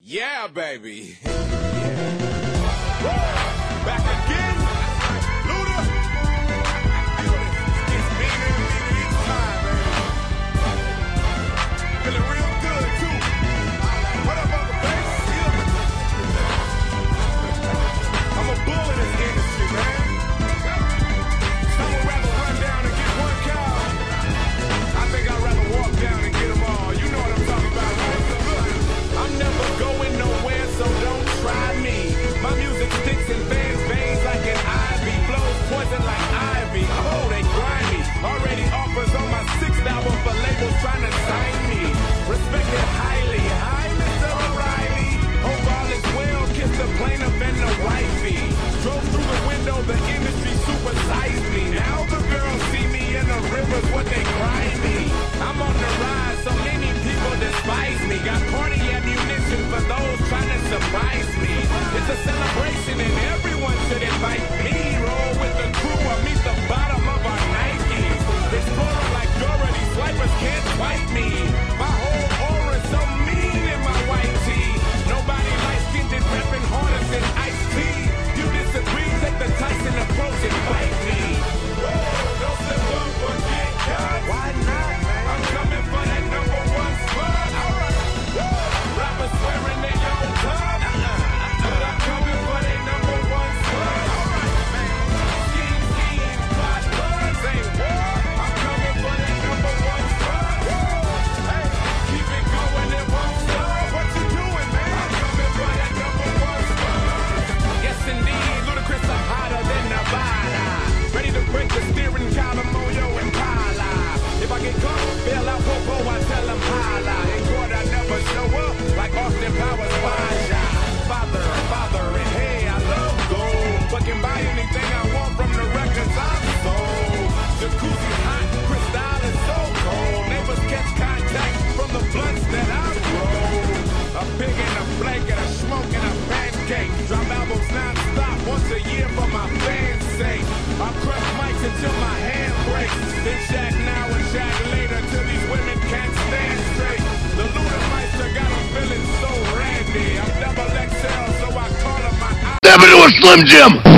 Yeah, baby. Back again. Luda. It's meaner and meaner each time, baby. Feeling real good, too. What up, Uncle Bass? I'm a bull in this industry, man. Some would rather run down and get one cow. I think I'd rather walk down and get them all. You know what I'm talking about, right? Look, I'm never going nowhere, so don't try me. My music sticks in fans' veins like an ivy. Flows poison like ivy. Oh, they grimy. Already offers on my 6th album for labels trying to sign me. Respected highly. Hi, Mr. O'Reilly. Hope all is well. Kiss the plaintiff and the wifey. Drove through the window, the industry supersized me. Now the girls see me in the rivers, what they cry me. I'm on the rise, so many people despise me. Got party ammunition for those trying to surprise me. It's a celebration and everyone should invite me. Roll with the crew or meet the bottom of our Nikes. Explorer like Dora, these swipers can't swipe me. My whole aura's so mean in my white tee. Nobody light-skinned and repping harder than Ice-T. You disagree, take the Tyson approach and fight me. Don't slip up or get caught. Why not, man? I'm coming for that #1 spot. Alright. Rappers swearing they own time. But I'm coming for that #1 spot. Alright, man. Scheme, plot, say what? I'm coming for that #1 spot. Hey, keep it going, it won't stop. What you doing, man? I'm coming for that #1 spot. Yes, indeed, Ludacris, I'm hotter than Nevada. Ready to break the steering column, Moyo and Pala. If I get caught, bail out Popo, I tell them holla. In court, I never show up like Austin Powers, Faja. Father, and hey, I love gold. But can buy anything I want from the records I'm sold. Jacuzzi hot, Cristal is so cold. Neighbors catch contact from the blunts that I roll. A pig and a blanket, a smoke and a pancake. Drop albums non-stop once a year for my fans' sake. I crush mics until my hand breaks. Then Shaq now and Shaq later till these women can't stand straight. The Ludameister got them feeling so randy. I'm double XL, so I call him my Step into a Slim Jim!